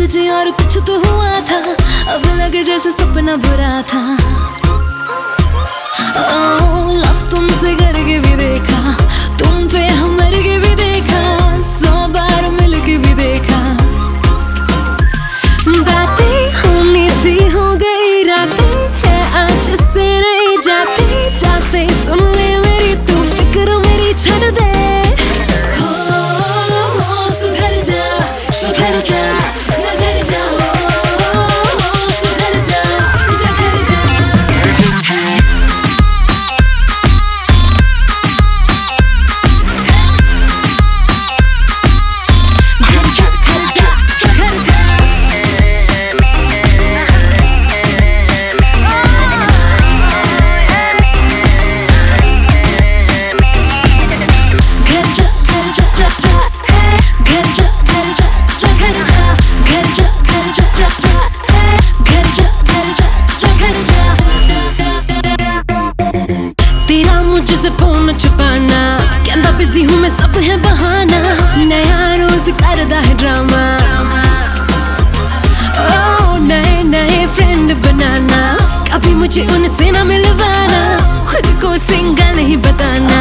तुझे और कुछ तो हुआ था, अब लगे जैसे सपना बुरा था। लव तुमसे करके भी देखा, तुम पे हम मर के भी देखा, 100 बार मिल के भी देखा। बातें होनी थी हो गई रातें, है आज से नहीं जाती, जाते सुन ले मेरी तू फिक्र मेरी छड़ दे। सुधर जा सुधर जा जा घर जा, सुधर जा जा घर जा। मुझसे फोन छुपाना, कहता बिजी हूँ मैं, सब है बहाना, नया रोज करदा है ड्रामा। ओ नए नए फ्रेंड बनाना, कभी मुझे उनसे ना मिलवाना, खुद को सिंगल ही बताना।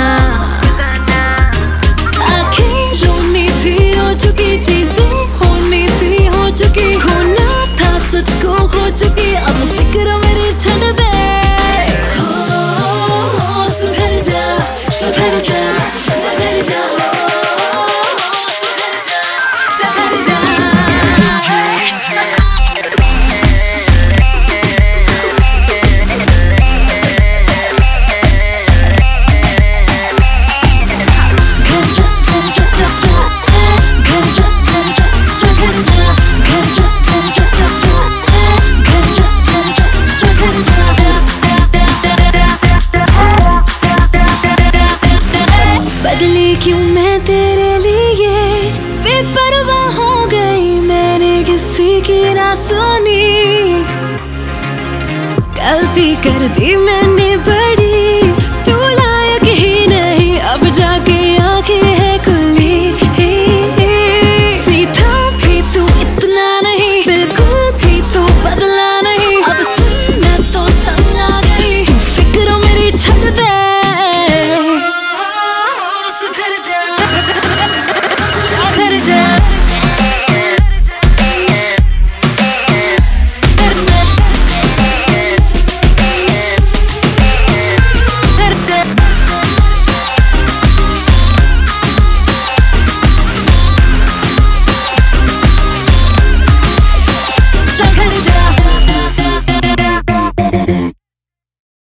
आखिर रोनी थी हो चुकी चीजें, होनी थी हो चुकी, खोना था तुझको खो चुकी, अब फिक्र मेरी छड़ दे। सुधर जा सुधर जा जा घर जा, सुधर जा जा घर जा। बदली क्यों मैं तेरे लिए, बेपरवाह हो गई मैंने किसी की ना सुनी, गलती कर दी मैंने बड़ी, तू लायक ही नहीं अब जाके आंखें है खुली।